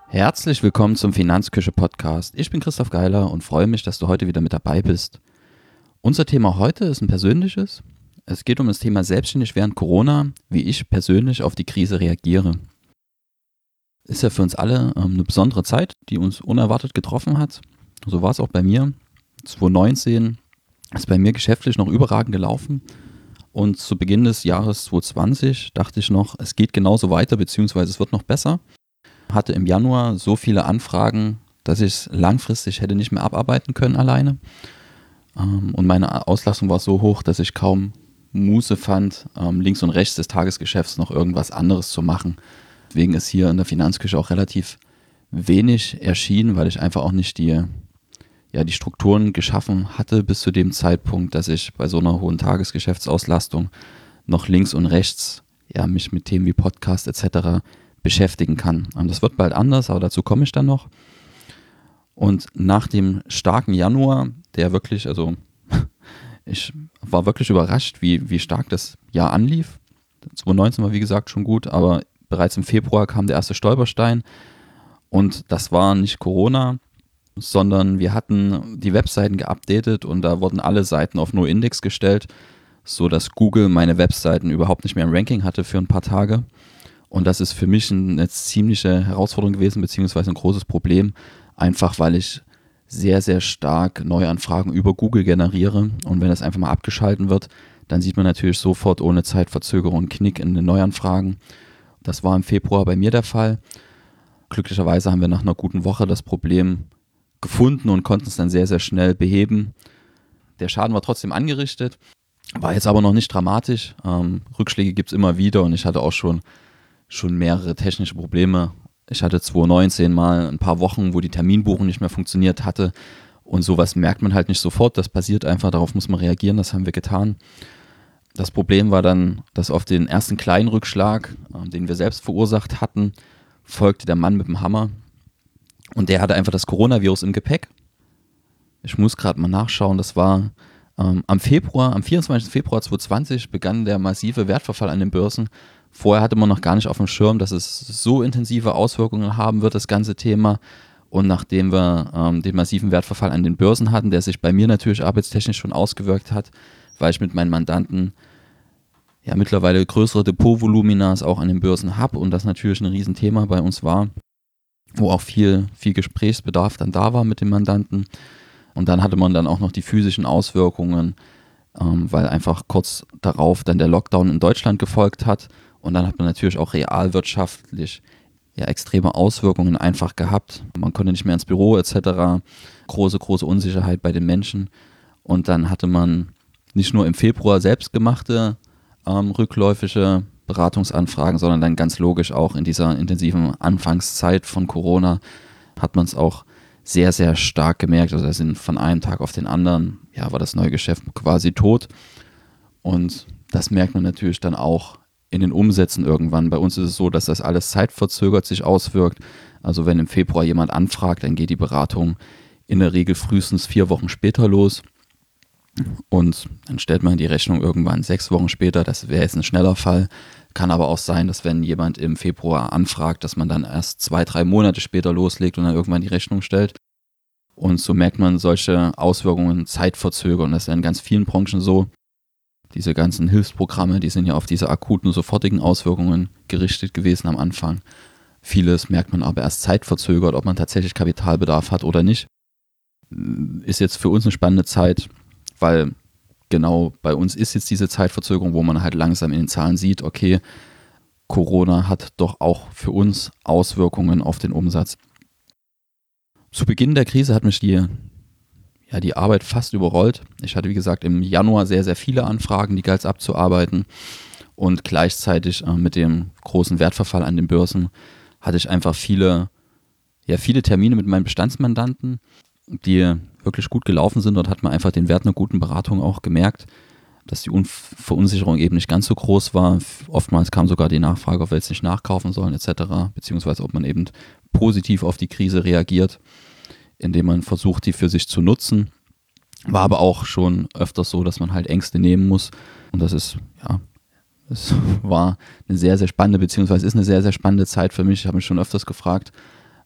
Herzlich willkommen zum Finanzküche Podcast. Ich bin Christoph Geiler und freue mich, dass du heute wieder mit dabei bist. Unser Thema heute ist ein persönliches. Es geht um das Thema selbstständig während Corona, wie ich persönlich auf die Krise reagiere. Ist ja für uns alle eine besondere Zeit, die uns unerwartet getroffen hat. So war es auch bei mir. 2019 ist bei mir geschäftlich noch überragend gelaufen. Und zu Beginn des Jahres 2020 dachte ich noch, es geht genauso weiter, beziehungsweise es wird noch besser. Hatte im Januar so viele Anfragen, dass ich es langfristig hätte nicht mehr abarbeiten können alleine. Und meine Auslastung war so hoch, dass ich kaum Muße fand, links und rechts des Tagesgeschäfts noch irgendwas anderes zu machen. Deswegen ist hier in der Finanzküche auch relativ wenig erschienen, weil ich einfach auch nicht die Strukturen geschaffen hatte bis zu dem Zeitpunkt, dass ich bei so einer hohen Tagesgeschäftsauslastung noch links und rechts mich mit Themen wie Podcast etc. beschäftigen kann. Das wird bald anders, aber dazu komme ich dann noch. Und nach dem starken Januar, ich war wirklich überrascht, wie stark das Jahr anlief. 2019 war wie gesagt schon gut, aber bereits im Februar kam der erste Stolperstein und das war nicht Corona, sondern wir hatten die Webseiten geupdatet und da wurden alle Seiten auf No-Index gestellt, sodass Google meine Webseiten überhaupt nicht mehr im Ranking hatte für ein paar Tage. Und das ist für mich eine ziemliche Herausforderung gewesen, beziehungsweise ein großes Problem, einfach weil ich sehr, sehr stark Neuanfragen über Google generiere. Und wenn das einfach mal abgeschalten wird, dann sieht man natürlich sofort ohne Zeitverzögerung einen Knick in den Neuanfragen. Das war im Februar bei mir der Fall. Glücklicherweise haben wir nach einer guten Woche das Problem gefunden und konnten es dann sehr, sehr schnell beheben. Der Schaden war trotzdem angerichtet, war jetzt aber noch nicht dramatisch. Rückschläge gibt es immer wieder und ich hatte auch schon mehrere technische Probleme. Ich hatte 2019 mal ein paar Wochen, wo die Terminbuchung nicht mehr funktioniert hatte und sowas merkt man halt nicht sofort, das passiert einfach, darauf muss man reagieren, das haben wir getan. Das Problem war dann, dass auf den ersten kleinen Rückschlag, den wir selbst verursacht hatten, folgte der Mann mit dem Hammer und der hatte einfach das Coronavirus im Gepäck. Ich muss gerade mal nachschauen, das war am 24. Februar 2020 begann der massive Wertverfall an den Börsen. Vorher hatte man noch gar nicht auf dem Schirm, dass es so intensive Auswirkungen haben wird, das ganze Thema. Und nachdem wir den massiven Wertverfall an den Börsen hatten, der sich bei mir natürlich arbeitstechnisch schon ausgewirkt hat, weil ich mit meinen Mandanten mittlerweile größere Depotvoluminas auch an den Börsen habe und das natürlich ein Riesenthema bei uns war, wo auch viel Gesprächsbedarf dann da war mit den Mandanten. Und dann hatte man dann auch noch die physischen Auswirkungen, weil einfach kurz darauf dann der Lockdown in Deutschland gefolgt hat. Und dann hat man natürlich auch realwirtschaftlich extreme Auswirkungen einfach gehabt. Man konnte nicht mehr ins Büro etc. Große Unsicherheit bei den Menschen. Und dann hatte man nicht nur im Februar selbstgemachte rückläufige Beratungsanfragen, sondern dann ganz logisch auch in dieser intensiven Anfangszeit von Corona hat man es auch sehr, sehr stark gemerkt. Also da sind von einem Tag auf den anderen, war das neue Geschäft quasi tot. Und das merkt man natürlich dann auch in den Umsätzen irgendwann. Bei uns ist es so, dass das alles zeitverzögert sich auswirkt. Also wenn im Februar jemand anfragt, dann geht die Beratung in der Regel frühestens 4 Wochen später los. Und dann stellt man die Rechnung irgendwann 6 Wochen später. Das wäre jetzt ein schneller Fall. Kann aber auch sein, dass wenn jemand im Februar anfragt, dass man dann erst 2-3 Monate später loslegt und dann irgendwann die Rechnung stellt. Und so merkt man solche Auswirkungen zeitverzögert. Und das ist ja in ganz vielen Branchen so. Diese ganzen Hilfsprogramme, die sind ja auf diese akuten, sofortigen Auswirkungen gerichtet gewesen am Anfang. Vieles merkt man aber erst zeitverzögert, ob man tatsächlich Kapitalbedarf hat oder nicht. Ist jetzt für uns eine spannende Zeit, weil genau bei uns ist jetzt diese Zeitverzögerung, wo man halt langsam in den Zahlen sieht, okay, Corona hat doch auch für uns Auswirkungen auf den Umsatz. Zu Beginn der Krise hat mich die Arbeit fast überrollt. Ich hatte, wie gesagt, im Januar sehr, sehr viele Anfragen, die galt es abzuarbeiten. Und gleichzeitig mit dem großen Wertverfall an den Börsen hatte ich einfach viele Termine mit meinen Bestandsmandanten, die wirklich gut gelaufen sind. Dort hat man einfach den Wert einer guten Beratung auch gemerkt, dass die Verunsicherung eben nicht ganz so groß war. Oftmals kam sogar die Nachfrage, ob wir jetzt nicht nachkaufen sollen etc., beziehungsweise ob man eben positiv auf die Krise reagiert, indem man versucht, die für sich zu nutzen. War aber auch schon öfters so, dass man halt Ängste nehmen muss. Und das ist, es war eine sehr, sehr spannende, beziehungsweise ist eine sehr, sehr spannende Zeit für mich. Ich habe mich schon öfters gefragt,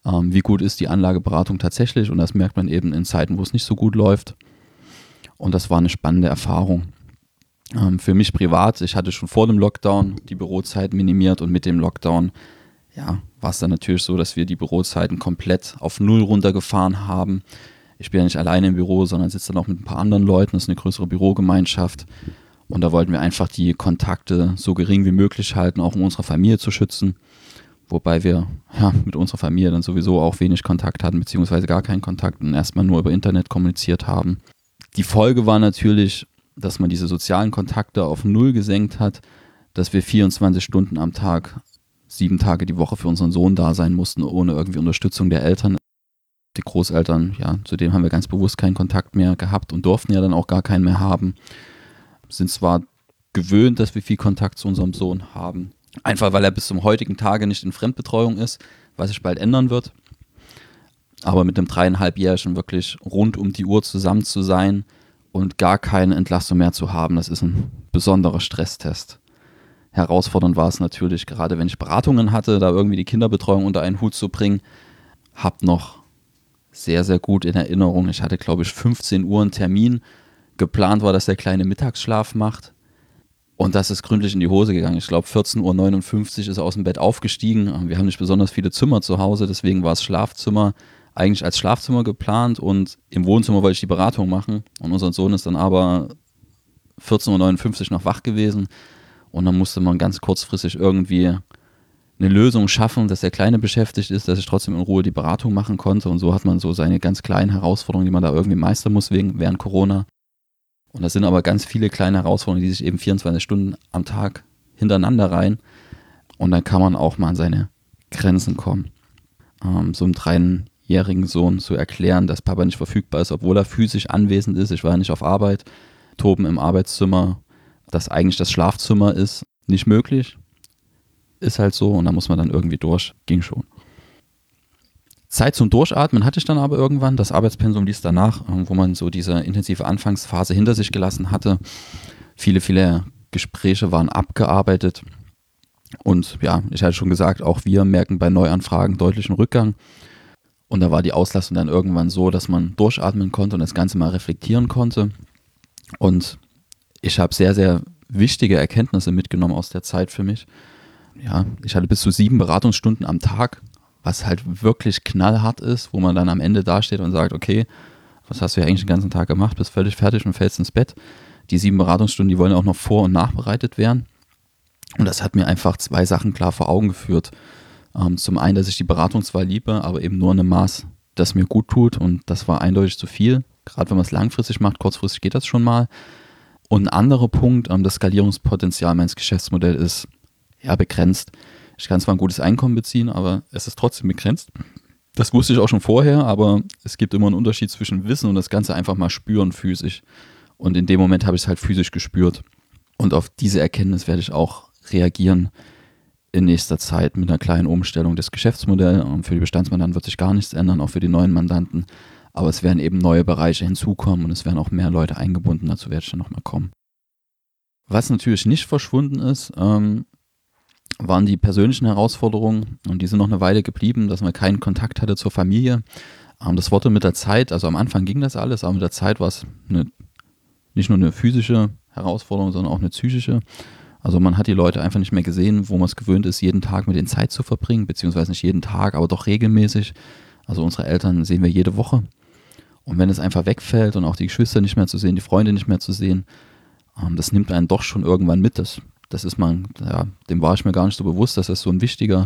Wie gut ist die Anlageberatung tatsächlich? Und das merkt man eben in Zeiten, wo es nicht so gut läuft. Und das war eine spannende Erfahrung. Für mich privat, ich hatte schon vor dem Lockdown die Bürozeit minimiert und mit dem Lockdown war es dann natürlich so, dass wir die Bürozeiten komplett auf Null runtergefahren haben. Ich bin ja nicht alleine im Büro, sondern sitze dann auch mit ein paar anderen Leuten. Das ist eine größere Bürogemeinschaft. Und da wollten wir einfach die Kontakte so gering wie möglich halten, auch um unsere Familie zu schützen. Wobei wir mit unserer Familie dann sowieso auch wenig Kontakt hatten, beziehungsweise gar keinen Kontakt und erstmal nur über Internet kommuniziert haben. Die Folge war natürlich, dass man diese sozialen Kontakte auf Null gesenkt hat, dass wir 24 Stunden am Tag, 7 Tage die Woche für unseren Sohn da sein mussten, ohne irgendwie Unterstützung der Eltern. Die Großeltern, zu denen haben wir ganz bewusst keinen Kontakt mehr gehabt und durften ja dann auch gar keinen mehr haben. Sind zwar gewöhnt, dass wir viel Kontakt zu unserem Sohn haben, einfach weil er bis zum heutigen Tage nicht in Fremdbetreuung ist, was sich bald ändern wird. Aber mit einem 3,5-Jährigen wirklich rund um die Uhr zusammen zu sein und gar keine Entlastung mehr zu haben, das ist ein besonderer Stresstest. Herausfordernd war es natürlich, gerade wenn ich Beratungen hatte, da irgendwie die Kinderbetreuung unter einen Hut zu bringen. Hab noch sehr, sehr gut in Erinnerung, ich hatte, glaube ich, 15 Uhr einen Termin. Geplant war, dass der Kleine Mittagsschlaf macht. Und das ist gründlich in die Hose gegangen. Ich glaube, 14:59 Uhr ist er aus dem Bett aufgestiegen. Wir haben nicht besonders viele Zimmer zu Hause, deswegen war das Schlafzimmer eigentlich als Schlafzimmer geplant und im Wohnzimmer wollte ich die Beratung machen. Und unser Sohn ist dann aber 14:59 Uhr noch wach gewesen. Und dann musste man ganz kurzfristig irgendwie eine Lösung schaffen, dass der Kleine beschäftigt ist, dass ich trotzdem in Ruhe die Beratung machen konnte. Und so hat man so seine ganz kleinen Herausforderungen, die man da irgendwie meistern muss während Corona. Und das sind aber ganz viele kleine Herausforderungen, die sich eben 24 Stunden am Tag hintereinander reihen. Und dann kann man auch mal an seine Grenzen kommen. So einem 3-jährigen Sohn zu erklären, dass Papa nicht verfügbar ist, obwohl er physisch anwesend ist. Ich war ja nicht auf Arbeit. Toben im Arbeitszimmer, das eigentlich das Schlafzimmer ist, nicht möglich. Ist halt so und da muss man dann irgendwie durch. Ging schon. Zeit zum Durchatmen hatte ich dann aber irgendwann. Das Arbeitspensum ließ danach, wo man so diese intensive Anfangsphase hinter sich gelassen hatte. Viele, viele Gespräche waren abgearbeitet. Und ich hatte schon gesagt, auch wir merken bei Neuanfragen deutlichen Rückgang. Und da war die Auslastung dann irgendwann so, dass man durchatmen konnte und das Ganze mal reflektieren konnte. Und ich habe sehr, sehr wichtige Erkenntnisse mitgenommen aus der Zeit für mich. Ich hatte bis zu 7 Beratungsstunden am Tag, was halt wirklich knallhart ist, wo man dann am Ende dasteht und sagt, okay, was hast du ja eigentlich den ganzen Tag gemacht, bist völlig fertig und fällst ins Bett. Die 7 Beratungsstunden, die wollen ja auch noch vor- und nachbereitet werden. Und das hat mir einfach 2 Sachen klar vor Augen geführt. Zum einen, dass ich die Beratung zwar liebe, aber eben nur in einem Maß, das mir gut tut. Und das war eindeutig zu viel. Gerade wenn man es langfristig macht, kurzfristig geht das schon mal. Und ein anderer Punkt, das Skalierungspotenzial meines Geschäftsmodells ist begrenzt. Ich kann zwar ein gutes Einkommen beziehen, aber es ist trotzdem begrenzt. Das wusste ich auch schon vorher, aber es gibt immer einen Unterschied zwischen Wissen und das Ganze einfach mal spüren physisch. Und in dem Moment habe ich es halt physisch gespürt. Und auf diese Erkenntnis werde ich auch reagieren in nächster Zeit mit einer kleinen Umstellung des Geschäftsmodells. Für die Bestandsmandanten wird sich gar nichts ändern, auch für die neuen Mandanten. Aber es werden eben neue Bereiche hinzukommen und es werden auch mehr Leute eingebunden. Dazu werde ich dann nochmal kommen. Was natürlich nicht verschwunden ist, waren die persönlichen Herausforderungen und die sind noch eine Weile geblieben, dass man keinen Kontakt hatte zur Familie. Das wurde mit der Zeit, also am Anfang ging das alles, aber mit der Zeit war es nicht nur eine physische Herausforderung, sondern auch eine psychische. Also man hat die Leute einfach nicht mehr gesehen, wo man es gewöhnt ist, jeden Tag mit denen Zeit zu verbringen, beziehungsweise nicht jeden Tag, aber doch regelmäßig. Also unsere Eltern sehen wir jede Woche. Und wenn es einfach wegfällt und auch die Geschwister nicht mehr zu sehen, die Freunde nicht mehr zu sehen, das nimmt einen doch schon irgendwann mit. Das ist dem war ich mir gar nicht so bewusst, dass das so ein wichtiger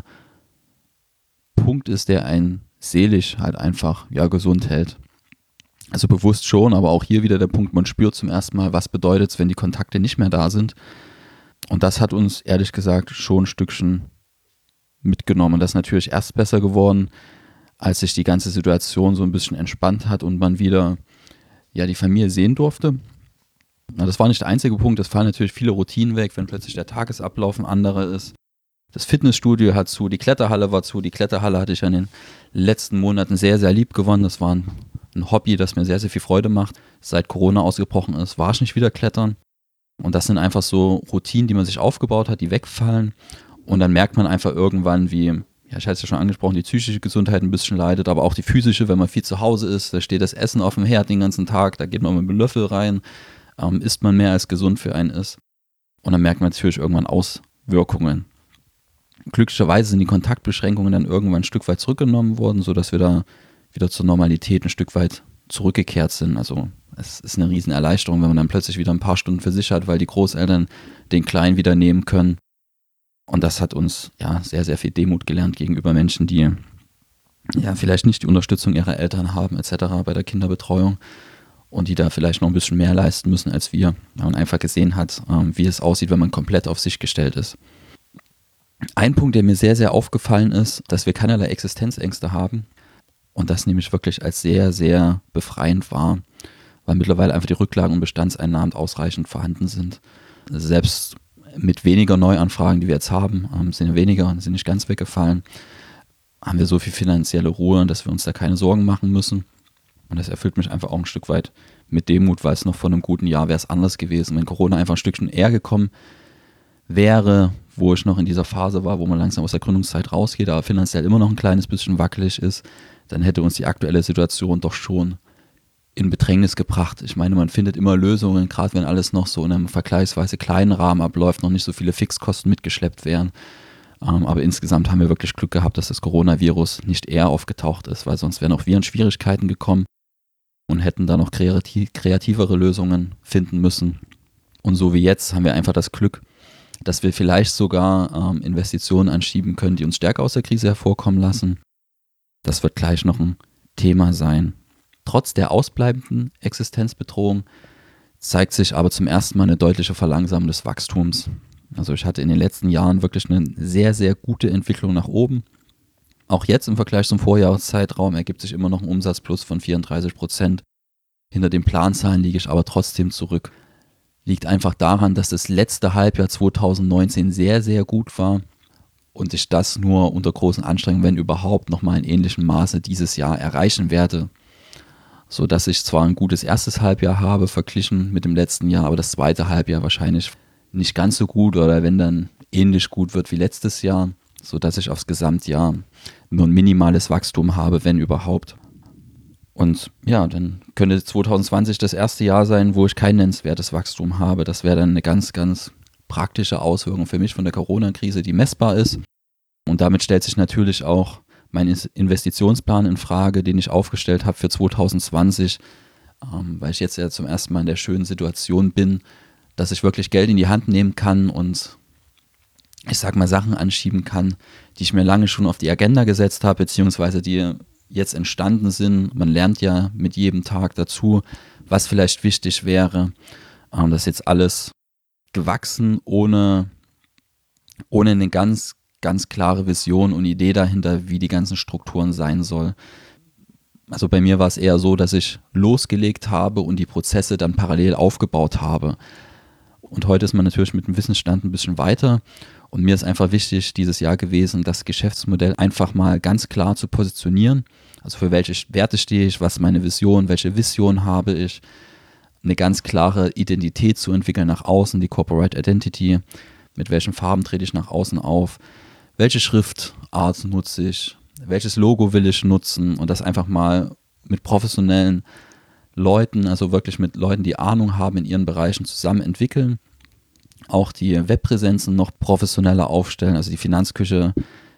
Punkt ist, der einen seelisch halt einfach gesund hält. Also bewusst schon, aber auch hier wieder der Punkt, man spürt zum ersten Mal, was bedeutet es, wenn die Kontakte nicht mehr da sind. Und das hat uns ehrlich gesagt schon ein Stückchen mitgenommen. Und das ist natürlich erst besser geworden, als sich die ganze Situation so ein bisschen entspannt hat und man wieder die Familie sehen durfte. Das war nicht der einzige Punkt, es fallen natürlich viele Routinen weg, wenn plötzlich der Tagesablauf ein anderer ist. Das Fitnessstudio hat zu, die Kletterhalle war zu. Die Kletterhalle hatte ich in den letzten Monaten sehr, sehr lieb gewonnen. Das war ein Hobby, das mir sehr, sehr viel Freude macht. Seit Corona ausgebrochen ist, war ich nicht wieder klettern. Und das sind einfach so Routinen, die man sich aufgebaut hat, die wegfallen. Und dann merkt man einfach irgendwann, wie ja, ich hatte es ja schon angesprochen, die psychische Gesundheit ein bisschen leidet, aber auch die physische, wenn man viel zu Hause ist, da steht das Essen auf dem Herd den ganzen Tag, da geht man mit dem Löffel rein, isst man mehr als gesund für einen ist. Und dann merkt man natürlich irgendwann Auswirkungen. Glücklicherweise sind die Kontaktbeschränkungen dann irgendwann ein Stück weit zurückgenommen worden, sodass wir da wieder zur Normalität ein Stück weit zurückgekehrt sind. Also es ist eine riesen Erleichterung, wenn man dann plötzlich wieder ein paar Stunden für sich hat, weil die Großeltern den Kleinen wieder nehmen können. Und das hat uns ja sehr, sehr viel Demut gelernt gegenüber Menschen, die ja vielleicht nicht die Unterstützung ihrer Eltern haben etc. bei der Kinderbetreuung und die da vielleicht noch ein bisschen mehr leisten müssen als wir. Ja, und einfach gesehen hat, wie es aussieht, wenn man komplett auf sich gestellt ist. Ein Punkt, der mir sehr, sehr aufgefallen ist, dass wir keinerlei Existenzängste haben und das nämlich wirklich als sehr, sehr befreiend war, weil mittlerweile einfach die Rücklagen und Bestandseinnahmen ausreichend vorhanden sind. Selbst mit weniger Neuanfragen, die wir jetzt haben, sind nicht ganz weggefallen, haben wir so viel finanzielle Ruhe, dass wir uns da keine Sorgen machen müssen. Und das erfüllt mich einfach auch ein Stück weit mit Demut, weil es noch vor einem guten Jahr wäre es anders gewesen. Wenn Corona einfach ein Stückchen eher gekommen wäre, wo ich noch in dieser Phase war, wo man langsam aus der Gründungszeit rausgeht, aber finanziell immer noch ein kleines bisschen wackelig ist, dann hätte uns die aktuelle Situation doch schon in Bedrängnis gebracht. Ich meine, man findet immer Lösungen, gerade wenn alles noch so in einem vergleichsweise kleinen Rahmen abläuft, noch nicht so viele Fixkosten mitgeschleppt werden. Aber insgesamt haben wir wirklich Glück gehabt, dass das Coronavirus nicht eher aufgetaucht ist, weil sonst wären auch wir in Schwierigkeiten gekommen und hätten da noch kreativere Lösungen finden müssen. Und so wie jetzt haben wir einfach das Glück, dass wir vielleicht sogar Investitionen anschieben können, die uns stärker aus der Krise hervorkommen lassen. Das wird gleich noch ein Thema sein. Trotz der ausbleibenden Existenzbedrohung zeigt sich aber zum ersten Mal eine deutliche Verlangsamung des Wachstums. Also ich hatte in den letzten Jahren wirklich eine sehr, sehr gute Entwicklung nach oben. Auch jetzt im Vergleich zum Vorjahreszeitraum ergibt sich immer noch ein Umsatzplus von 34%. Hinter den Planzahlen liege ich aber trotzdem zurück. Liegt einfach daran, dass das letzte Halbjahr 2019 sehr, sehr gut war und ich das nur unter großen Anstrengungen, wenn überhaupt, nochmal in ähnlichem Maße dieses Jahr erreichen werde. Sodass ich zwar ein gutes erstes Halbjahr habe, verglichen mit dem letzten Jahr, aber das zweite Halbjahr wahrscheinlich nicht ganz so gut oder wenn dann ähnlich gut wird wie letztes Jahr, sodass ich aufs Gesamtjahr nur ein minimales Wachstum habe, wenn überhaupt. Und ja, dann könnte 2020 das erste Jahr sein, wo ich kein nennenswertes Wachstum habe. Das wäre dann eine ganz, ganz praktische Auswirkung für mich von der Corona-Krise, die messbar ist. Und damit stellt sich natürlich auch mein Investitionsplan in Frage, den ich aufgestellt habe für 2020, weil ich jetzt ja zum ersten Mal in der schönen Situation bin, dass ich wirklich Geld in die Hand nehmen kann und ich sag mal Sachen anschieben kann, die ich mir lange schon auf die Agenda gesetzt habe, beziehungsweise die jetzt entstanden sind. Man lernt ja mit jedem Tag dazu, was vielleicht wichtig wäre. Das ist jetzt alles gewachsen, ohne eine ganz klare Vision und Idee dahinter, wie die ganzen Strukturen sein soll. Also bei mir war es eher so, dass ich losgelegt habe und die Prozesse dann parallel aufgebaut habe. Und heute ist man natürlich mit dem Wissensstand ein bisschen weiter. Und mir ist einfach wichtig dieses Jahr gewesen, das Geschäftsmodell einfach mal ganz klar zu positionieren. Also für welche Werte stehe ich, was ist meine Vision, welche Vision habe ich. Eine ganz klare Identität zu entwickeln nach außen, die Corporate Identity. Mit welchen Farben trete ich nach außen auf. Welche Schriftart nutze ich, welches Logo will ich nutzen und das einfach mal mit professionellen Leuten, also wirklich mit Leuten, die Ahnung haben in ihren Bereichen zusammen entwickeln. Auch die Webpräsenzen noch professioneller aufstellen, also die Finanzküche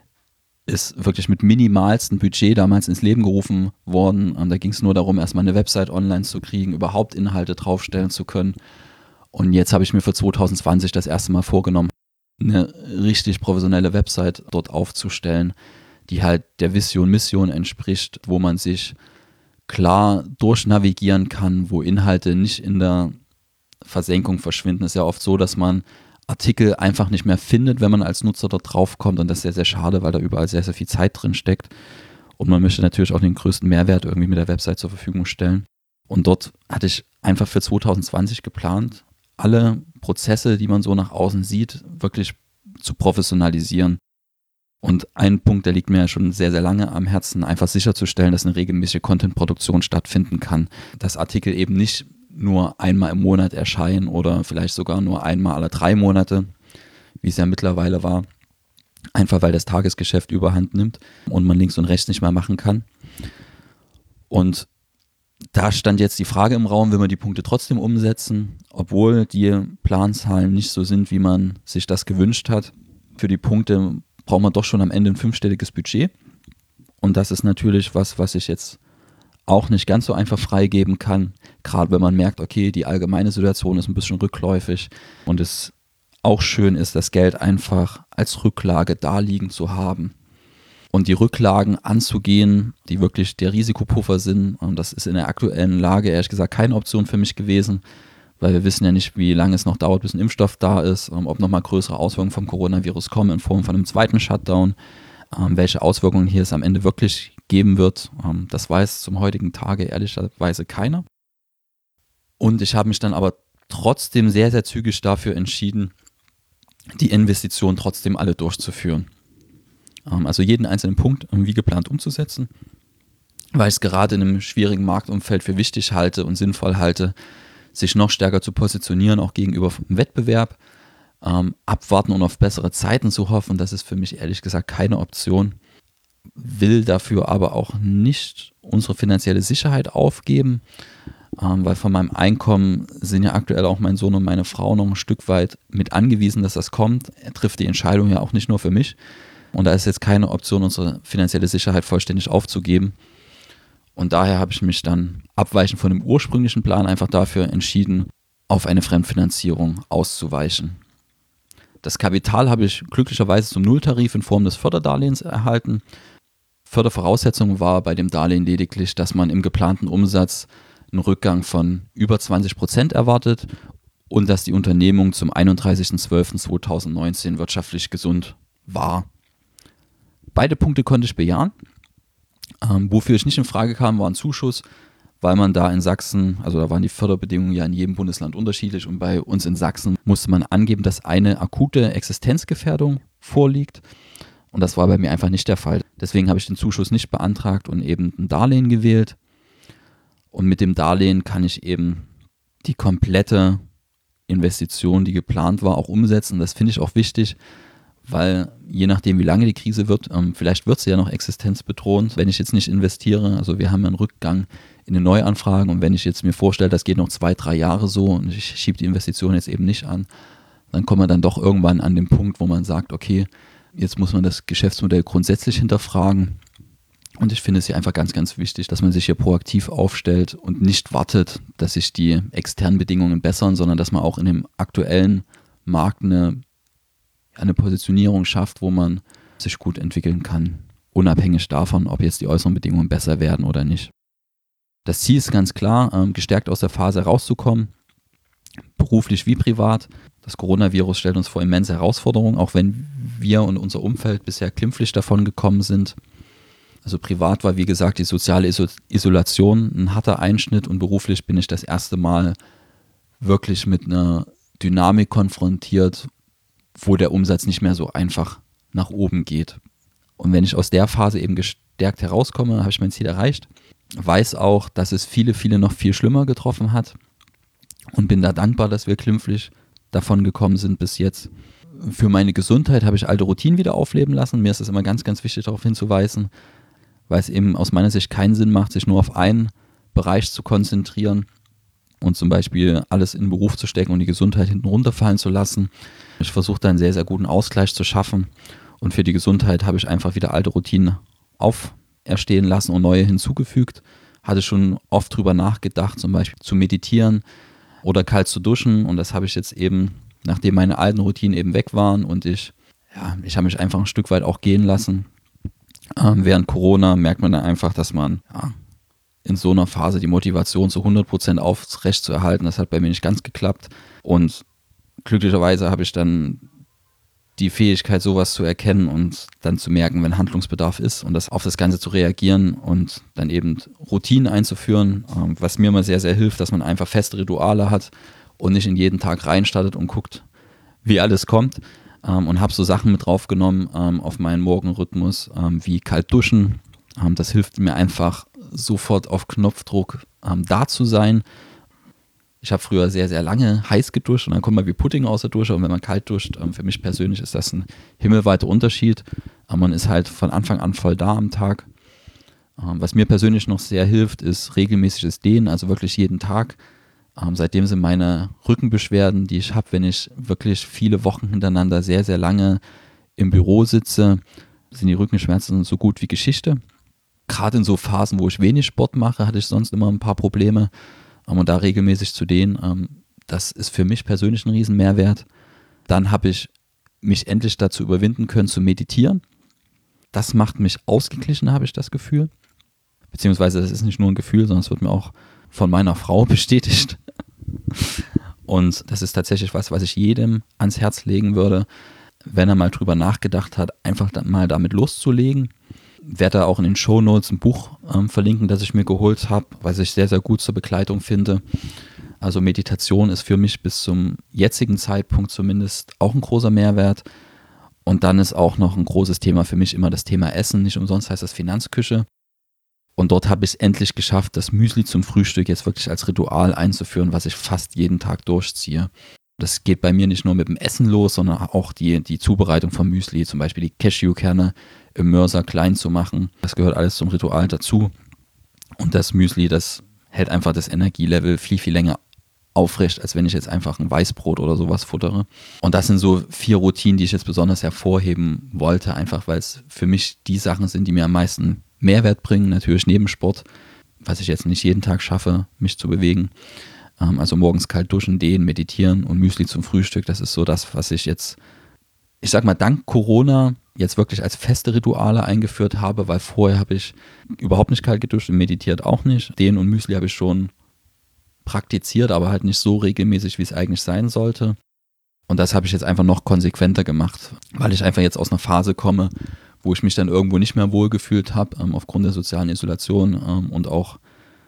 ist wirklich mit minimalstem Budget damals ins Leben gerufen worden. Da ging es nur darum, erstmal eine Website online zu kriegen, überhaupt Inhalte draufstellen zu können. Und jetzt habe ich mir für 2020 das erste Mal vorgenommen, eine richtig professionelle Website dort aufzustellen, die halt der Vision, Mission entspricht, wo man sich klar durchnavigieren kann, wo Inhalte nicht in der Versenkung verschwinden. Es ist ja oft so, dass man Artikel einfach nicht mehr findet, wenn man als Nutzer dort draufkommt und das ist sehr, sehr schade, weil da überall sehr, sehr viel Zeit drin steckt und man möchte natürlich auch den größten Mehrwert irgendwie mit der Website zur Verfügung stellen. Und dort hatte ich einfach für 2020 geplant, alle Prozesse, die man so nach außen sieht, wirklich zu professionalisieren. Und ein Punkt, der liegt mir ja schon sehr, sehr lange am Herzen, einfach sicherzustellen, dass eine regelmäßige Content-Produktion stattfinden kann. Dass Artikel eben nicht nur einmal im Monat erscheinen oder vielleicht sogar nur einmal alle 3 Monate, wie es ja mittlerweile war, einfach weil das Tagesgeschäft überhand nimmt und man links und rechts nicht mehr machen kann. Und da stand jetzt die Frage im Raum, will man die Punkte trotzdem umsetzen, obwohl die Planzahlen nicht so sind, wie man sich das gewünscht hat. Für die Punkte braucht man doch schon am Ende ein 5-stelliges Budget. Und das ist natürlich was ich jetzt auch nicht ganz so einfach freigeben kann, gerade wenn man merkt, okay, die allgemeine Situation ist ein bisschen rückläufig und es auch schön ist, das Geld einfach als Rücklage da liegen zu haben. Und die Rücklagen anzugehen, die wirklich der Risikopuffer sind, und das ist in der aktuellen Lage ehrlich gesagt keine Option für mich gewesen, weil wir wissen ja nicht, wie lange es noch dauert, bis ein Impfstoff da ist, ob nochmal größere Auswirkungen vom Coronavirus kommen in Form von einem zweiten Shutdown, welche Auswirkungen hier es am Ende wirklich geben wird. Das weiß zum heutigen Tage ehrlicherweise keiner. Und ich habe mich dann aber trotzdem sehr, sehr zügig dafür entschieden, die Investitionen trotzdem alle durchzuführen. Also jeden einzelnen Punkt wie geplant umzusetzen, weil ich es gerade in einem schwierigen Marktumfeld für wichtig halte und sinnvoll halte, sich noch stärker zu positionieren, auch gegenüber dem Wettbewerb, abwarten und auf bessere Zeiten zu hoffen. Das ist für mich ehrlich gesagt keine Option. Will dafür aber auch nicht unsere finanzielle Sicherheit aufgeben, weil von meinem Einkommen sind ja aktuell auch mein Sohn und meine Frau noch ein Stück weit mit angewiesen, dass das kommt. Er trifft die Entscheidung ja auch nicht nur für mich. Und da ist jetzt keine Option, unsere finanzielle Sicherheit vollständig aufzugeben. Und daher habe ich mich dann abweichend von dem ursprünglichen Plan einfach dafür entschieden, auf eine Fremdfinanzierung auszuweichen. Das Kapital habe ich glücklicherweise zum Nulltarif in Form des Förderdarlehens erhalten. Fördervoraussetzung war bei dem Darlehen lediglich, dass man im geplanten Umsatz einen Rückgang von über 20% erwartet und dass die Unternehmung zum 31.12.2019 wirtschaftlich gesund war. Beide Punkte konnte ich bejahen. Wofür ich nicht in Frage kam, war ein Zuschuss, weil man da in Sachsen, also da waren die Förderbedingungen ja in jedem Bundesland unterschiedlich und bei uns in Sachsen musste man angeben, dass eine akute Existenzgefährdung vorliegt und das war bei mir einfach nicht der Fall. Deswegen habe ich den Zuschuss nicht beantragt und eben ein Darlehen gewählt und mit dem Darlehen kann ich eben die komplette Investition, die geplant war, auch umsetzen. Das finde ich auch wichtig, weil je nachdem, wie lange die Krise wird, vielleicht wird sie ja noch existenzbedrohend, wenn ich jetzt nicht investiere. Also wir haben ja einen Rückgang in den Neuanfragen und wenn ich jetzt mir vorstelle, das geht noch 2-3 Jahre so und ich schiebe die Investition jetzt eben nicht an, dann kommt man dann doch irgendwann an den Punkt, wo man sagt, okay, jetzt muss man das Geschäftsmodell grundsätzlich hinterfragen. Und ich finde es hier einfach ganz, ganz wichtig, dass man sich hier proaktiv aufstellt und nicht wartet, dass sich die externen Bedingungen bessern, sondern dass man auch in dem aktuellen Markt eine Positionierung schafft, wo man sich gut entwickeln kann, unabhängig davon, ob jetzt die äußeren Bedingungen besser werden oder nicht. Das Ziel ist ganz klar, gestärkt aus der Phase rauszukommen, beruflich wie privat. Das Coronavirus stellt uns vor immense Herausforderungen, auch wenn wir und unser Umfeld bisher glimpflich davon gekommen sind. Also privat war, wie gesagt, die soziale Isolation ein harter Einschnitt und beruflich bin ich das erste Mal wirklich mit einer Dynamik konfrontiert, wo der Umsatz nicht mehr so einfach nach oben geht. Und wenn ich aus der Phase eben gestärkt herauskomme, habe ich mein Ziel erreicht. Weiß auch, dass es viele, viele noch viel schlimmer getroffen hat und bin da dankbar, dass wir glimpflich davon gekommen sind bis jetzt. Für meine Gesundheit habe ich alte Routinen wieder aufleben lassen. Mir ist es immer ganz, ganz wichtig, darauf hinzuweisen, weil es eben aus meiner Sicht keinen Sinn macht, sich nur auf einen Bereich zu konzentrieren und zum Beispiel alles in den Beruf zu stecken und die Gesundheit hinten runterfallen zu lassen. Ich versuche da einen sehr, sehr guten Ausgleich zu schaffen und für die Gesundheit habe ich einfach wieder alte Routinen auferstehen lassen und neue hinzugefügt. Hatte schon oft drüber nachgedacht, zum Beispiel zu meditieren oder kalt zu duschen und das habe ich jetzt eben, nachdem meine alten Routinen eben weg waren und ich habe mich einfach ein Stück weit auch gehen lassen. Während Corona merkt man dann einfach, dass man in so einer Phase die Motivation zu 100% aufrecht zu erhalten, das hat bei mir nicht ganz geklappt und glücklicherweise habe ich dann die Fähigkeit, sowas zu erkennen und dann zu merken, wenn Handlungsbedarf ist und auf das Ganze zu reagieren und dann eben Routinen einzuführen, was mir immer sehr, sehr hilft, dass man einfach feste Rituale hat und nicht in jeden Tag reinstartet und guckt, wie alles kommt. Und habe so Sachen mit draufgenommen auf meinen Morgenrhythmus, wie kalt duschen. Das hilft mir einfach sofort auf Knopfdruck da zu sein. Ich habe früher sehr, sehr lange heiß geduscht und dann kommt man wie Pudding aus der Dusche und wenn man kalt duscht, für mich persönlich ist das ein himmelweiter Unterschied. Aber man ist halt von Anfang an voll da am Tag. Was mir persönlich noch sehr hilft, ist regelmäßiges Dehnen, also wirklich jeden Tag. Seitdem sind meine Rückenbeschwerden, die ich habe, wenn ich wirklich viele Wochen hintereinander sehr, sehr lange im Büro sitze, sind die Rückenschmerzen so gut wie Geschichte. Gerade in so Phasen, wo ich wenig Sport mache, hatte ich sonst immer ein paar Probleme. Und da regelmäßig zu dehnen, das ist für mich persönlich ein Riesenmehrwert. Dann habe ich mich endlich dazu überwinden können, zu meditieren. Das macht mich ausgeglichen, habe ich das Gefühl. Beziehungsweise das ist nicht nur ein Gefühl, sondern es wird mir auch von meiner Frau bestätigt. Und das ist tatsächlich was ich jedem ans Herz legen würde, wenn er mal drüber nachgedacht hat, einfach mal damit loszulegen. Ich werde da auch in den Shownotes ein Buch verlinken, das ich mir geholt habe, was ich sehr, sehr gut zur Begleitung finde. Also Meditation ist für mich bis zum jetzigen Zeitpunkt zumindest auch ein großer Mehrwert. Und dann ist auch noch ein großes Thema für mich immer das Thema Essen. Nicht umsonst heißt das Finanzküche. Und dort habe ich es endlich geschafft, das Müsli zum Frühstück jetzt wirklich als Ritual einzuführen, was ich fast jeden Tag durchziehe. Das geht bei mir nicht nur mit dem Essen los, sondern auch die Zubereitung vom Müsli, zum Beispiel die Cashewkerne im Mörser klein zu machen. Das gehört alles zum Ritual dazu. Und das Müsli, das hält einfach das Energielevel viel, viel länger aufrecht, als wenn ich jetzt einfach ein Weißbrot oder sowas futtere. Und das sind so 4 Routinen, die ich jetzt besonders hervorheben wollte, einfach weil es für mich die Sachen sind, die mir am meisten Mehrwert bringen, natürlich neben Sport, was ich jetzt nicht jeden Tag schaffe, mich zu bewegen. Also morgens kalt duschen, dehnen, meditieren und Müsli zum Frühstück, das ist so das, was ich jetzt, ich sag mal, dank Corona jetzt wirklich als feste Rituale eingeführt habe, weil vorher habe ich überhaupt nicht kalt geduscht und meditiert auch nicht. Dehnen und Müsli habe ich schon praktiziert, aber halt nicht so regelmäßig, wie es eigentlich sein sollte. Und das habe ich jetzt einfach noch konsequenter gemacht, weil ich einfach jetzt aus einer Phase komme, wo ich mich dann irgendwo nicht mehr wohlgefühlt habe, aufgrund der sozialen Isolation und auch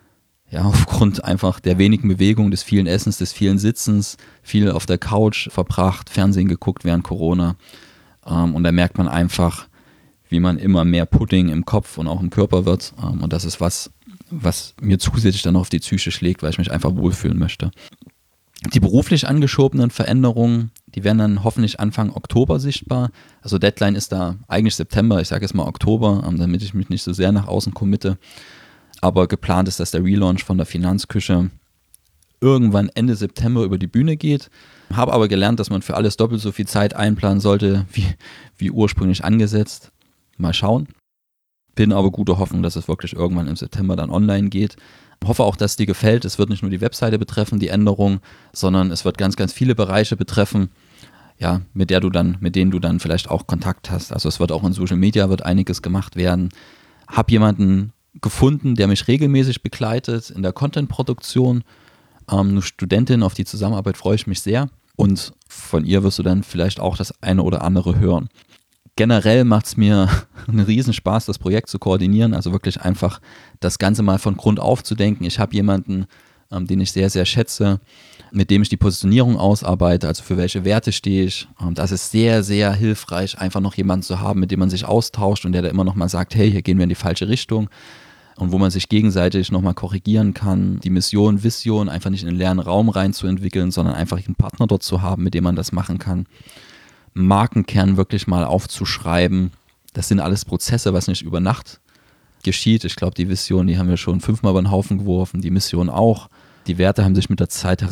aufgrund einfach der wenigen Bewegung, des vielen Essens, des vielen Sitzens, viel auf der Couch verbracht, Fernsehen geguckt während Corona. Und da merkt man einfach, wie man immer mehr Pudding im Kopf und auch im Körper wird. Und das ist was mir zusätzlich dann auf die Psyche schlägt, weil ich mich einfach wohlfühlen möchte. Die beruflich angeschobenen Veränderungen, die werden dann hoffentlich Anfang Oktober sichtbar. Also Deadline ist da eigentlich September, ich sage jetzt mal Oktober, damit ich mich nicht so sehr nach außen committe. Aber geplant ist, dass der Relaunch von der Finanzküche irgendwann Ende September über die Bühne geht. Habe aber gelernt, dass man für alles doppelt so viel Zeit einplanen sollte, wie ursprünglich angesetzt. Mal schauen. Bin aber guter Hoffnung, dass es wirklich irgendwann im September dann online geht. Hoffe auch, dass es dir gefällt. Es wird nicht nur die Webseite betreffen, die Änderung, sondern es wird ganz, ganz viele Bereiche betreffen, ja, mit denen du dann vielleicht auch Kontakt hast. Also es wird auch in Social Media wird einiges gemacht werden. Hab jemanden gefunden, der mich regelmäßig begleitet in der Content-Produktion. Eine Studentin, auf die Zusammenarbeit freue ich mich sehr. Und von ihr wirst du dann vielleicht auch das eine oder andere hören. Generell macht es mir einen Riesenspaß, das Projekt zu koordinieren, also wirklich einfach das Ganze mal von Grund auf zu denken. Ich habe jemanden, den ich sehr, sehr schätze, mit dem ich die Positionierung ausarbeite, also für welche Werte stehe ich. Das ist sehr, sehr hilfreich, einfach noch jemanden zu haben, mit dem man sich austauscht und der da immer noch mal sagt, hey, hier gehen wir in die falsche Richtung. Und wo man sich gegenseitig nochmal korrigieren kann, die Mission, Vision einfach nicht in den leeren Raum reinzuentwickeln, sondern einfach einen Partner dort zu haben, mit dem man das machen kann. Markenkern wirklich mal aufzuschreiben. Das sind alles Prozesse, was nicht über Nacht geschieht. Ich glaube, die Vision, die haben wir schon 5-mal über den Haufen geworfen, die Mission auch. Die Werte haben sich mit der Zeit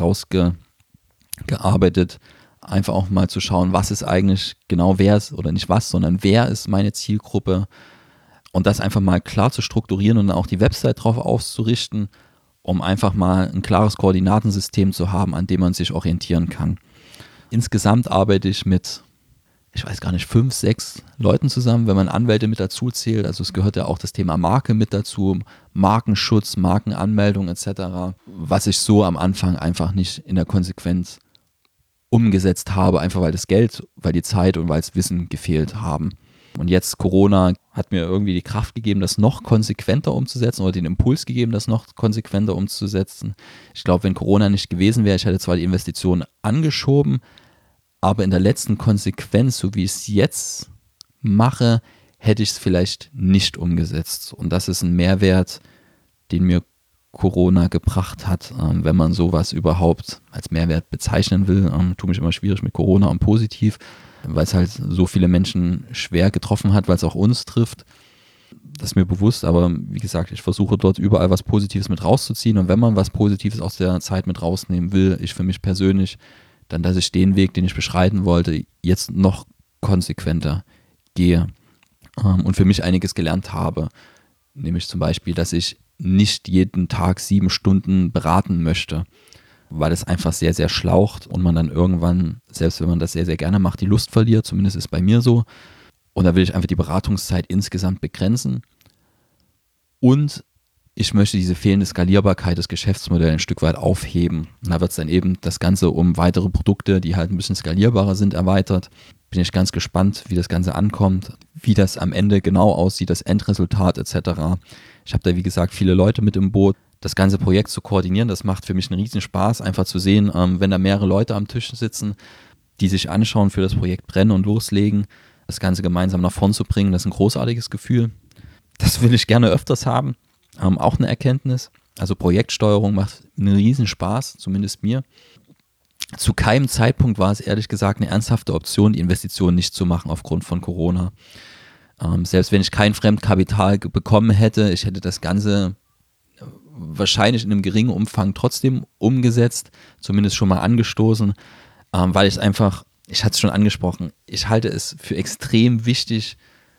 herausgearbeitet. Einfach auch mal zu schauen, was ist eigentlich genau, wer ist, oder nicht was, sondern wer ist meine Zielgruppe. Und das einfach mal klar zu strukturieren und dann auch die Website drauf auszurichten, um einfach mal ein klares Koordinatensystem zu haben, an dem man sich orientieren kann. Insgesamt arbeite ich mit, ich weiß gar nicht, 5, 6 Leuten zusammen, wenn man Anwälte mit dazu zählt. Also es gehört ja auch das Thema Marke mit dazu, Markenschutz, Markenanmeldung etc., was ich so am Anfang einfach nicht in der Konsequenz umgesetzt habe, einfach weil das Geld, weil die Zeit und weil das Wissen gefehlt haben. Und jetzt Corona hat mir irgendwie die Kraft gegeben, das noch konsequenter umzusetzen oder den Impuls gegeben, das noch konsequenter umzusetzen. Ich glaube, wenn Corona nicht gewesen wäre, ich hätte zwar die Investitionen angeschoben, aber in der letzten Konsequenz, so wie ich es jetzt mache, hätte ich es vielleicht nicht umgesetzt. Und das ist ein Mehrwert, den mir Corona gebracht hat, wenn man sowas überhaupt als Mehrwert bezeichnen will. Tue mich immer schwierig mit Corona und positiv, weil es halt so viele Menschen schwer getroffen hat, weil es auch uns trifft. Das ist mir bewusst, aber wie gesagt, ich versuche dort überall was Positives mit rauszuziehen, und wenn man was Positives aus der Zeit mit rausnehmen will, ich für mich persönlich, dann, dass ich den Weg, den ich beschreiten wollte, jetzt noch konsequenter gehe und für mich einiges gelernt habe, nämlich zum Beispiel, dass ich nicht jeden Tag 7 Stunden beraten möchte, weil es einfach sehr, sehr schlaucht und man dann irgendwann, selbst wenn man das sehr, sehr gerne macht, die Lust verliert, zumindest ist es bei mir so. Und da will ich einfach die Beratungszeit insgesamt begrenzen. Und ich möchte diese fehlende Skalierbarkeit des Geschäftsmodells ein Stück weit aufheben. Und da wird es dann eben das Ganze um weitere Produkte, die halt ein bisschen skalierbarer sind, erweitert. Bin ich ganz gespannt, wie das Ganze ankommt, wie das am Ende genau aussieht, das Endresultat etc. Ich habe da, wie gesagt, viele Leute mit im Boot. Das ganze Projekt zu koordinieren, das macht für mich einen riesen Spaß, einfach zu sehen, wenn da mehrere Leute am Tisch sitzen, die sich anschauen, für das Projekt brennen und loslegen, das Ganze gemeinsam nach vorn zu bringen, das ist ein großartiges Gefühl. Das will ich gerne öfters haben. Auch eine Erkenntnis. Also Projektsteuerung macht einen riesen Spaß, zumindest mir. Zu keinem Zeitpunkt war es ehrlich gesagt eine ernsthafte Option, die Investition nicht zu machen aufgrund von Corona. Selbst wenn ich kein Fremdkapital bekommen hätte, ich hätte das Ganze wahrscheinlich in einem geringen Umfang trotzdem umgesetzt, zumindest schon mal angestoßen, weil ich einfach, ich hatte es schon angesprochen, ich halte es für extrem wichtig,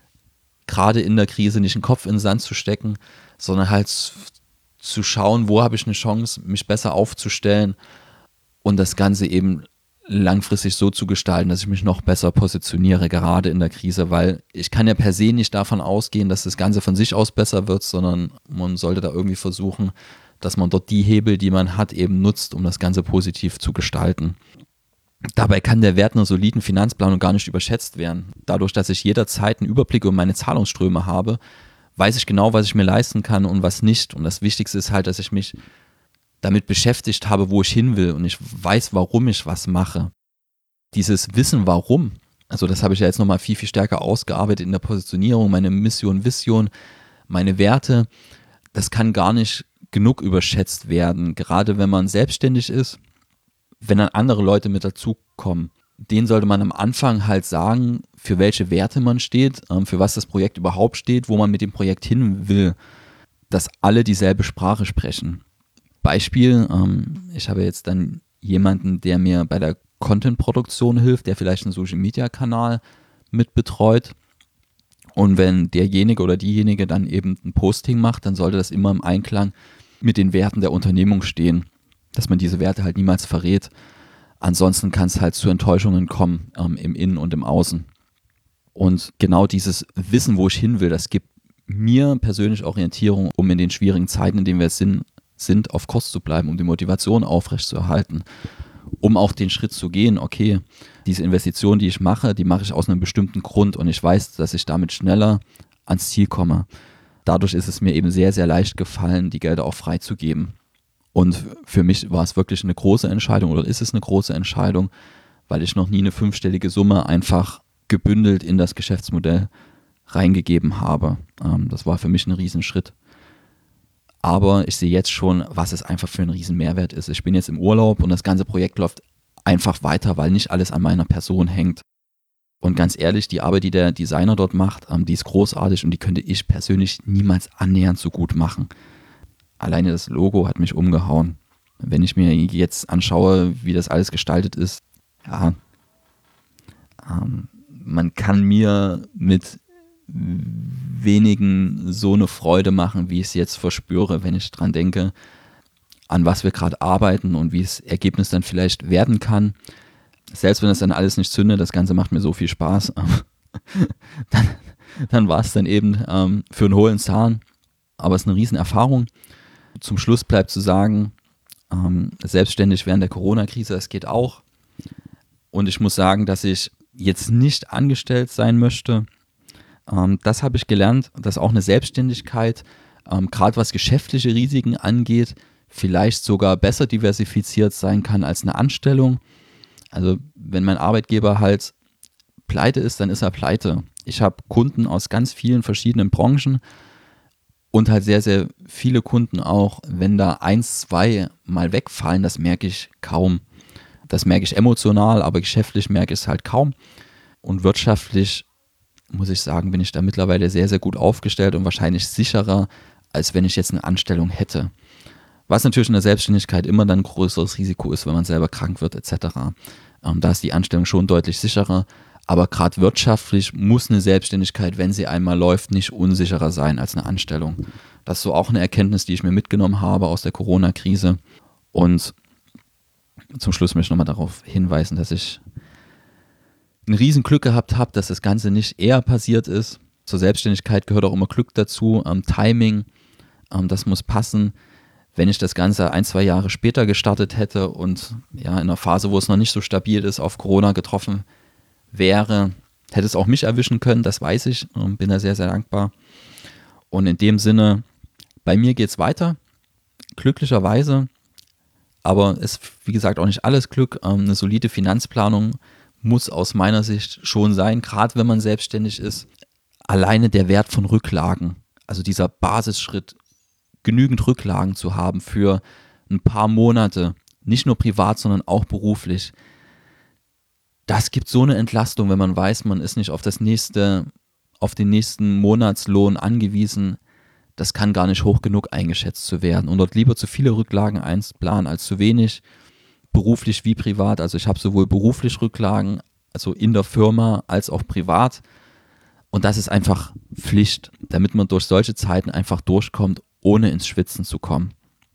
gerade in der Krise nicht den Kopf in den Sand zu stecken, sondern halt zu schauen, wo habe ich eine Chance, mich besser aufzustellen und das Ganze eben langfristig so zu gestalten, dass ich mich noch besser positioniere, gerade in der Krise, weil ich kann ja per se nicht davon ausgehen, dass das Ganze von sich aus besser wird, sondern man sollte da irgendwie versuchen, dass man dort die Hebel, die man hat, eben nutzt, um das Ganze positiv zu gestalten. Dabei kann der Wert einer soliden Finanzplanung gar nicht überschätzt werden. Dadurch, dass ich jederzeit einen Überblick über meine Zahlungsströme habe, weiß ich genau, was ich mir leisten kann und was nicht. Und das Wichtigste ist halt, dass ich mich damit beschäftigt habe, wo ich hin will, und ich weiß, warum ich was mache. Dieses Wissen, warum, also das habe ich ja jetzt nochmal viel, viel stärker ausgearbeitet in der Positionierung, meine Mission, Vision, meine Werte, das kann gar nicht genug überschätzt werden, gerade wenn man selbstständig ist, wenn dann andere Leute mit dazukommen. Denen sollte man am Anfang halt sagen, für welche Werte man steht, für was das Projekt überhaupt steht, wo man mit dem Projekt hin will, dass alle dieselbe Sprache sprechen. Beispiel, ich habe jetzt dann jemanden, der mir bei der Content-Produktion hilft, der vielleicht einen Social-Media-Kanal mit betreut, und wenn derjenige oder diejenige dann eben ein Posting macht, dann sollte das immer im Einklang mit den Werten der Unternehmung stehen, dass man diese Werte halt niemals verrät. Ansonsten kann es halt zu Enttäuschungen kommen im Innen und im Außen. Und genau dieses Wissen, wo ich hin will, das gibt mir persönlich Orientierung, um in den schwierigen Zeiten, in denen wir sind, auf Kurs zu bleiben, um die Motivation aufrechtzuerhalten, um auch den Schritt zu gehen, okay, diese Investition, die ich mache, die mache ich aus einem bestimmten Grund und ich weiß, dass ich damit schneller ans Ziel komme. Dadurch ist es mir eben sehr, sehr leicht gefallen, die Gelder auch freizugeben. Und für mich war es wirklich eine große Entscheidung, oder ist es eine große Entscheidung, weil ich noch nie eine 5-stellige Summe einfach gebündelt in das Geschäftsmodell reingegeben habe. Das war für mich ein Riesenschritt. Aber ich sehe jetzt schon, was es einfach für ein riesen Mehrwert ist. Ich bin jetzt im Urlaub und das ganze Projekt läuft einfach weiter, weil nicht alles an meiner Person hängt. Und ganz ehrlich, die Arbeit, die der Designer dort macht, die ist großartig und die könnte ich persönlich niemals annähernd so gut machen. Alleine das Logo hat mich umgehauen. Wenn ich mir jetzt anschaue, wie das alles gestaltet ist, ja, man kann mir mit wenigen so eine Freude machen, wie ich es jetzt verspüre, wenn ich dran denke, an was wir gerade arbeiten und wie das Ergebnis dann vielleicht werden kann. Selbst wenn das dann alles nicht zündet, das Ganze macht mir so viel Spaß, dann war es dann eben für einen hohlen Zahn. Aber es ist eine Riesenerfahrung. Zum Schluss bleibt zu sagen, selbstständig während der Corona-Krise, das geht auch. Und ich muss sagen, dass ich jetzt nicht angestellt sein möchte. Das habe ich gelernt, dass auch eine Selbstständigkeit, gerade was geschäftliche Risiken angeht, vielleicht sogar besser diversifiziert sein kann als eine Anstellung. Also wenn mein Arbeitgeber halt pleite ist, dann ist er pleite. Ich habe Kunden aus ganz vielen verschiedenen Branchen Und halt sehr, sehr viele Kunden auch, wenn da 1, 2 mal wegfallen, das merke ich kaum. Das merke ich emotional, aber geschäftlich merke ich es halt kaum. Und wirtschaftlich, muss ich sagen, bin ich da mittlerweile sehr, sehr gut aufgestellt und wahrscheinlich sicherer, als wenn ich jetzt eine Anstellung hätte. Was natürlich in der Selbstständigkeit immer dann ein größeres Risiko ist, wenn man selber krank wird etc. Da ist die Anstellung schon deutlich sicherer. Aber gerade wirtschaftlich muss eine Selbstständigkeit, wenn sie einmal läuft, nicht unsicherer sein als eine Anstellung. Das ist so auch eine Erkenntnis, die ich mir mitgenommen habe aus der Corona-Krise. Und zum Schluss möchte ich nochmal darauf hinweisen, dass ich ein Riesenglück gehabt habe, dass das Ganze nicht eher passiert ist. Zur Selbstständigkeit gehört auch immer Glück dazu, Timing, das muss passen. Wenn ich das Ganze 1, 2 Jahre später gestartet hätte und ja in einer Phase, wo es noch nicht so stabil ist, auf Corona getroffen wäre, hätte es auch mich erwischen können, das weiß ich und bin da sehr, sehr dankbar. Und in dem Sinne, bei mir geht es weiter, glücklicherweise, aber es ist, wie gesagt, auch nicht alles Glück. Eine solide Finanzplanung muss aus meiner Sicht schon sein, gerade wenn man selbstständig ist. Alleine der Wert von Rücklagen, also dieser Basisschritt, genügend Rücklagen zu haben für ein paar Monate, nicht nur privat, sondern auch beruflich. Das gibt so eine Entlastung, wenn man weiß, man ist nicht auf den nächsten Monatslohn angewiesen. Das kann gar nicht hoch genug eingeschätzt zu werden. Und dort lieber zu viele Rücklagen einplanen als zu wenig, beruflich wie privat. Also ich habe sowohl beruflich Rücklagen, also in der Firma, als auch privat. Und das ist einfach Pflicht, damit man durch solche Zeiten einfach durchkommt, ohne ins Schwitzen zu kommen.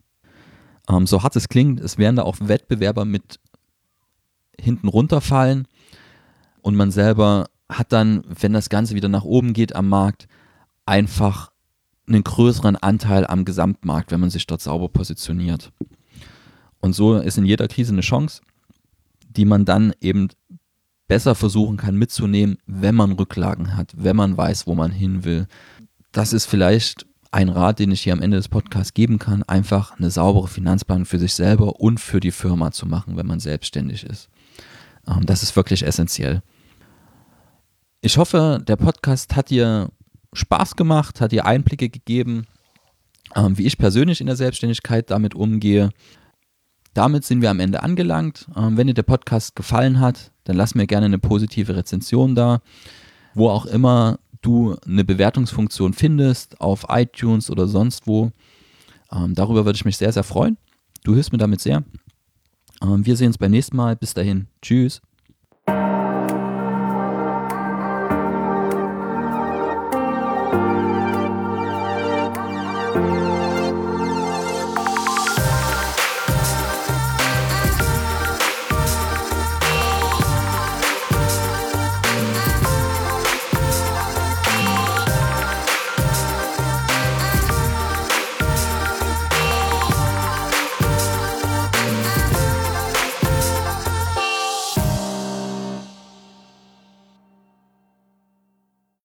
So hart es klingt, es werden da auch Wettbewerber mit hinten runterfallen und man selber hat dann, wenn das Ganze wieder nach oben geht am Markt, einfach einen größeren Anteil am Gesamtmarkt, wenn man sich dort sauber positioniert. Und so ist in jeder Krise eine Chance, die man dann eben besser versuchen kann mitzunehmen, wenn man Rücklagen hat, wenn man weiß, wo man hin will. Das ist vielleicht ein Rat, den ich hier am Ende des Podcasts geben kann, einfach eine saubere Finanzplanung für sich selber und für die Firma zu machen, wenn man selbstständig ist. Das ist wirklich essentiell. Ich hoffe, der Podcast hat dir Spaß gemacht, hat dir Einblicke gegeben, wie ich persönlich in der Selbstständigkeit damit umgehe. Damit sind wir am Ende angelangt. Wenn dir der Podcast gefallen hat, dann lass mir gerne eine positive Rezension da, wo auch immer du eine Bewertungsfunktion findest, auf iTunes oder sonst wo. Darüber würde ich mich sehr, sehr freuen. Du hilfst mir damit sehr. Wir sehen uns beim nächsten Mal. Bis dahin. Tschüss.